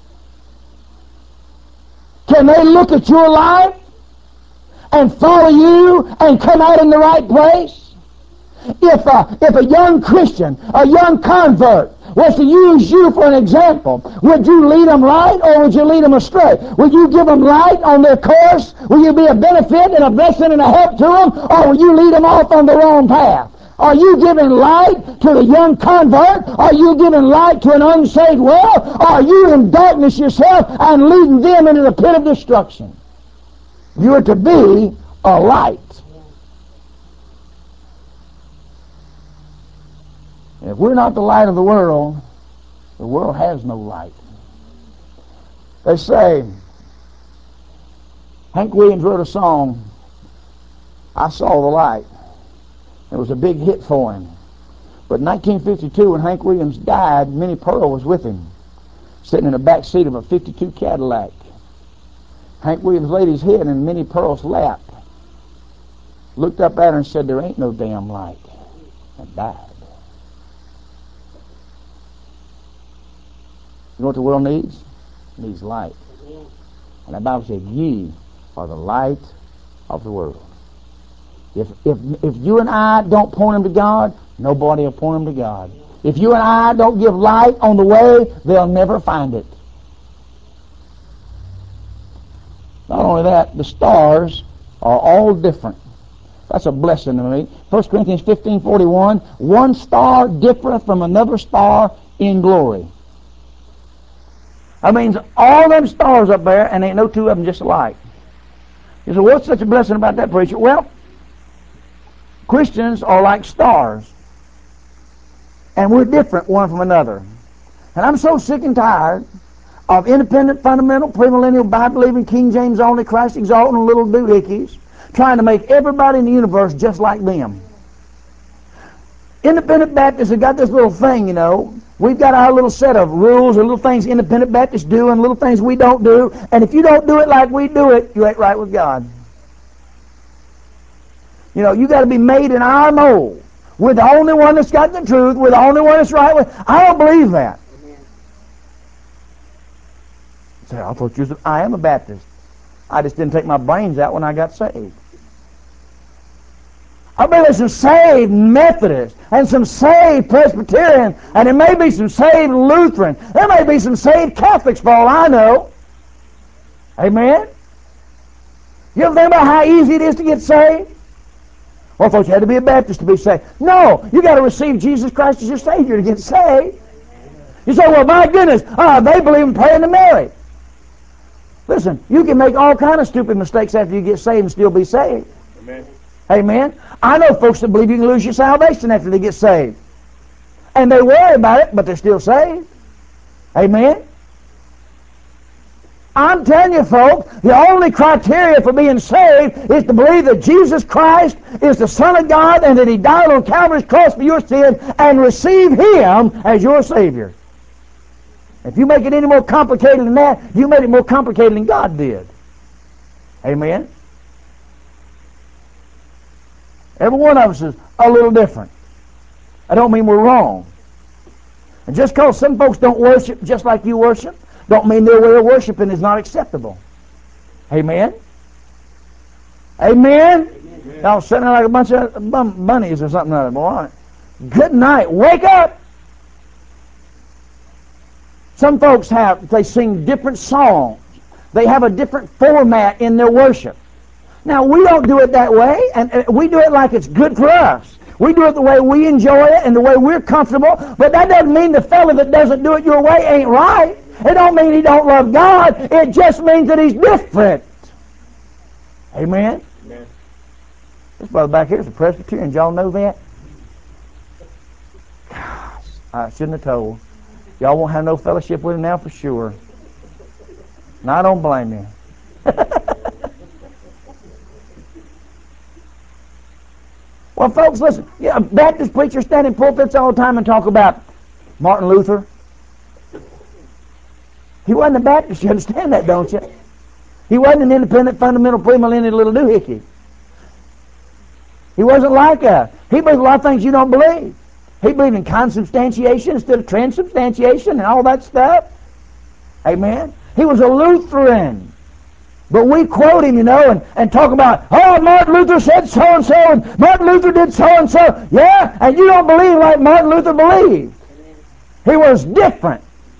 Can they look at your life and follow you and come out in the right place? If a young Christian, a young convert, was to use you for an example, would you lead them right or would you lead them astray? Would you give them light on their course? Will you be a benefit and a blessing and a help to them? Or will you lead them off on the wrong path? Are you giving light to the young convert? Are you giving light to an unsaved world? Or are you in darkness yourself and leading them into the pit of destruction? You are to be a light. If we're not the light of the world has no light. They say, Hank Williams wrote a song, I Saw the Light. It was a big hit for him. But in 1952, when Hank Williams died, Minnie Pearl was with him, sitting in the back seat of a 52 Cadillac. Hank Williams laid his head in Minnie Pearl's lap, looked up at her and said, there ain't no damn light, and died. You know what the world needs? It needs light. And the Bible said, ye are the light of the world. If you and I don't point them to God, nobody will point them to God. If you and I don't give light on the way, they'll never find it. Not only that, the stars are all different. That's a blessing to me. 1 Corinthians 15:41, one star differeth from another star in glory. That means all them stars up there, and ain't no two of them just alike. You say, what's such a blessing about that, preacher? Well, Christians are like stars, and we're different one from another. And I'm so sick and tired of independent, fundamental, premillennial, Bible-believing, King James only, Christ exalting little doohickeys trying to make everybody in the universe just like them. Independent Baptists have got this little thing, you know. We've got our little set of rules or little things independent Baptists do and little things we don't do. And if you don't do it like we do it, you ain't right with God. You know, you got to be made in our mold. We're the only one that's got the truth. We're the only one that's right with. I don't believe that. Say, I thought I am a Baptist. I just didn't take my brains out when I got saved. I believe there's some saved Methodists and some saved Presbyterian, and there may be some saved Lutheran. There may be some saved Catholics for all I know. Amen? You ever think about how easy it is to get saved? Well, folks, you had to be a Baptist to be saved. No, you got to receive Jesus Christ as your Savior to get saved. You say, well, my goodness, they believe in praying to Mary. Listen, you can make all kind of stupid mistakes after you get saved and still be saved. Amen. Amen. I know folks that believe you can lose your salvation after they get saved. And they worry about it, but they're still saved. Amen. I'm telling you, folks, the only criteria for being saved is to believe that Jesus Christ is the Son of God and that He died on Calvary's cross for your sin and receive Him as your Savior. If you make it any more complicated than that, you made it more complicated than God did. Amen. Every one of us is a little different. I don't mean we're wrong. And just because some folks don't worship just like you worship, don't mean their way of worshiping is not acceptable. Amen? Amen? Amen. Y'all sitting there like a bunch of bunnies or something like that. All right. Good night. Wake up! Some folks they sing different songs. They have a different format in their worship. Now, we don't do it that way, and we do it like it's good for us. We do it the way we enjoy it and the way we're comfortable, but that doesn't mean the fellow that doesn't do it your way ain't right. It don't mean he don't love God. It just means that he's different. Amen? Amen. This brother back here is a Presbyterian. Y'all know that? Gosh, I shouldn't have told. Y'all won't have no fellowship with him now for sure. And I don't blame you. Well, folks, listen. Yeah, Baptist preachers stand in pulpits all the time and talk about Martin Luther. He wasn't a Baptist. You understand that, don't you? He wasn't an independent, fundamental, premillennial little doohickey. He wasn't like us. He believed a lot of things you don't believe. He believed in consubstantiation instead of transubstantiation and all that stuff. Amen? He was a Lutheran. But we quote him, you know, and talk about, oh, Martin Luther said so-and-so, and Martin Luther did so-and-so. Yeah, and you don't believe like Martin Luther believed. He was different.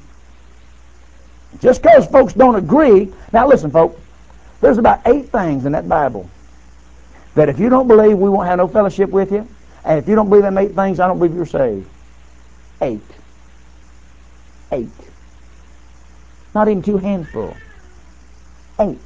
Just because folks don't agree. Now listen, folks, there's about 8 things in that Bible that if you don't believe, we won't have no fellowship with you. And if you don't believe them 8 things, I don't believe you're saved. 8. 8. Not even 2 handfuls. 8.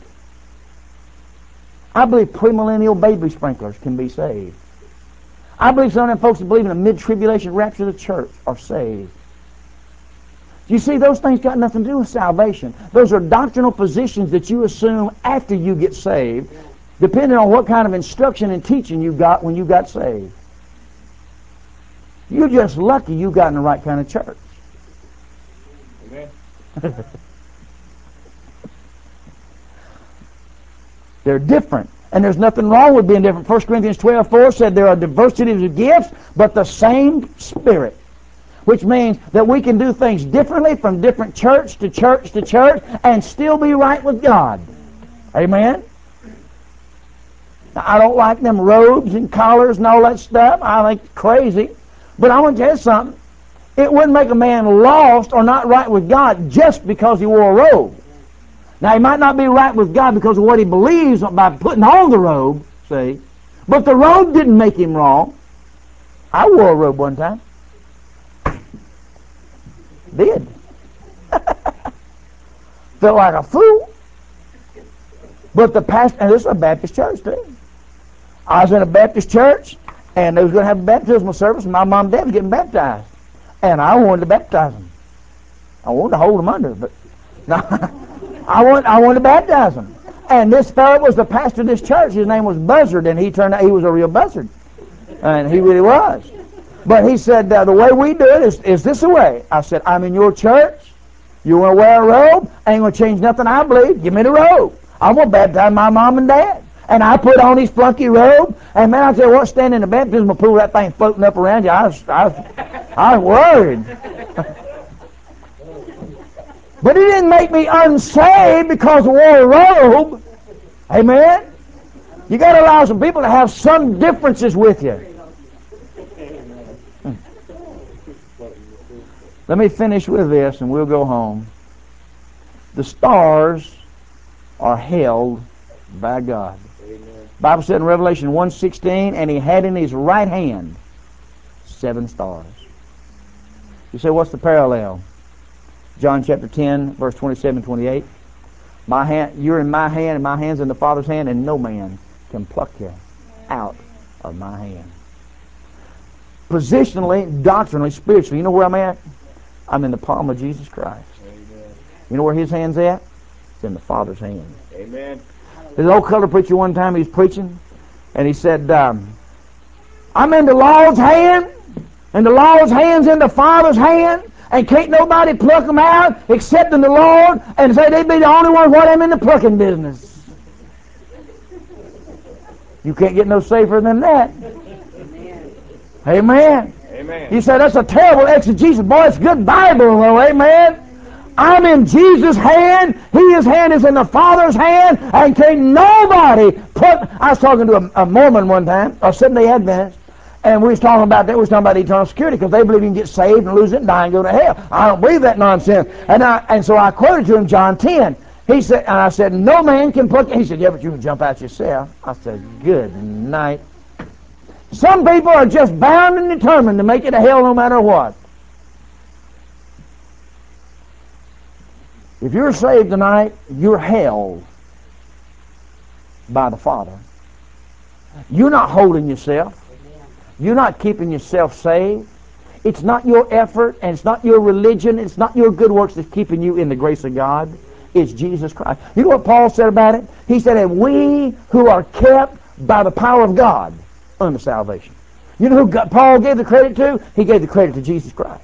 I believe premillennial baby sprinklers can be saved. I believe some of them folks that believe in a mid-tribulation rapture of the church are saved. You see, those things got nothing to do with salvation. Those are doctrinal positions that you assume after you get saved, depending on what kind of instruction and teaching you got when you got saved. You're just lucky you got in the right kind of church. Amen. They're different. And there's nothing wrong with being different. 1 Corinthians 12:4 said there are diversities of gifts, but the same Spirit. Which means that we can do things differently from different church to church to church and still be right with God. Amen? Now, I don't like them robes and collars and all that stuff. I think it's crazy. But I want to tell you something. It wouldn't make a man lost or not right with God just because he wore a robe. Now, he might not be right with God because of what he believes by putting on the robe, see? But the robe didn't make him wrong. I wore a robe one time. Did. Felt like a fool. But the pastor, and this is a Baptist church too. I was in a Baptist church, and they was going to have a baptismal service, and my mom and dad were getting baptized. And I wanted to baptize them. I wanted to hold them under, but no, I wanted to baptize them. And this fellow was the pastor of this church. His name was Buzzard, and he turned out he was a real buzzard. And he really was. But he said, the way we do it is this way. I said, I'm in your church. You want to wear a robe? Ain't going to change nothing I believe. Give me the robe. I'm going to baptize my mom and dad. And I put on his flunky robe. And man, I tell you what, standing in the baptismal pool, that thing floating up around you, I was worried. But it didn't make me unsaved because I wore a robe. Amen? You got to allow some people to have some differences with you. Let me finish with this and we'll go home. The stars are held by God. Amen. The Bible said in Revelation 1:16, and he had in his right hand 7 stars. You say, what's the parallel? John chapter 10, verse 27, 28. My hand, you're in my hand, and my hand's in the Father's hand, and no man can pluck you out of my hand. Positionally, doctrinally, spiritually, you know where I'm at? I'm in the palm of Jesus Christ. Amen. You know where his hand's at? It's in the Father's hand. Amen. There's an old colored preacher one time, he was preaching, and he said, I'm in the Lord's hand, and the Lord's hand's in the Father's hand, and can't nobody pluck them out except in the Lord, and say they be the only one what I'm in the plucking business. You can't get no safer than that. Amen. Amen. You say that's a terrible exegesis. Boy, it's good Bible though. Amen. I'm in Jesus' hand. His hand is in the Father's hand, and can't nobody put. I was talking to a Mormon one time, a Seventh-day Adventist, and we was talking about that. We was talking about eternal security because they believe you can get saved and lose it and die and go to hell. I don't believe that nonsense. And so I quoted to him John 10. He said, and I said, no man can pluck. He said, yeah, but you can jump out yourself. I said, good night. Some people are just bound and determined to make it to hell no matter what. If you're saved tonight, you're held by the Father. You're not holding yourself. You're not keeping yourself saved. It's not your effort, and it's not your religion, it's not your good works that's keeping you in the grace of God. It's Jesus Christ. You know what Paul said about it? He said, and we who are kept by the power of God unto salvation. You know who Paul gave the credit to? He gave the credit to Jesus Christ.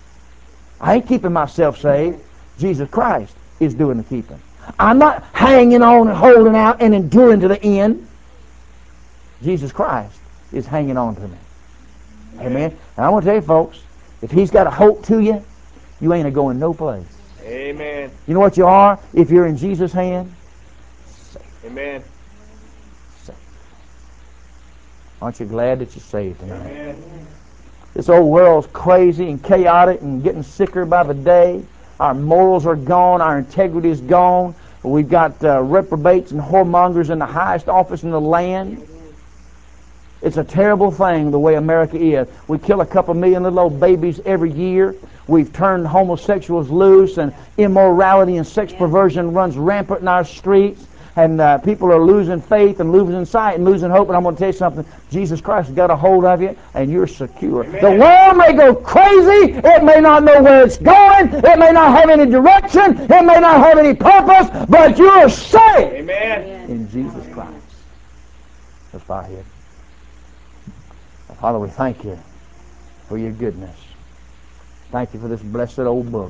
I ain't keeping myself saved. Jesus Christ is doing the keeping. I'm not hanging on and holding out and enduring to the end. Jesus Christ is hanging on to me. Amen. And I want to tell you, folks, if he's got a hope to you, you ain't going no place. Amen. You know what you are? If you're in Jesus' hand? Safe. Amen. Safe. Aren't you glad that you're saved tonight? Amen. This old world's crazy and chaotic and getting sicker by the day. Our morals are gone. Our integrity is gone. We've got reprobates and whoremongers in the highest office in the land. It's a terrible thing the way America is. We kill a couple million little old babies every year. We've turned homosexuals loose, and immorality and sex perversion runs rampant in our streets. And people are losing faith and losing sight and losing hope. And I'm going to tell you something. Jesus Christ has got a hold of you, and you're secure. Amen. The world may go crazy. It may not know where it's going. It may not have any direction. It may not have any purpose. But you're safe. Amen. In Jesus Christ. Let's bow our head. Father, we thank you for your goodness. Thank you for this blessed old book.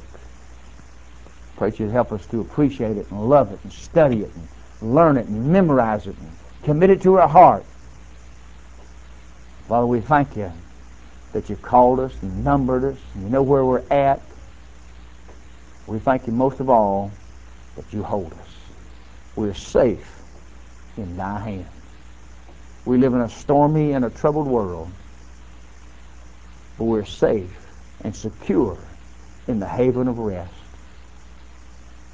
Pray that you'd help us to appreciate it and love it and study it and learn it and memorize it and commit it to our heart. Father, we thank you that you've called us and numbered us and you know where we're at. We thank you most of all that you hold us. We're safe in thy hand. We live in a stormy and a troubled world, but we're safe and secure in the haven of rest.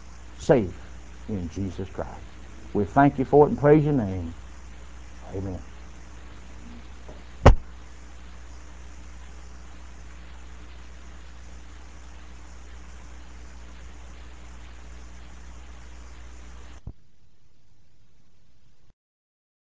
Safe in Jesus Christ. We thank you for it and praise your name. Amen.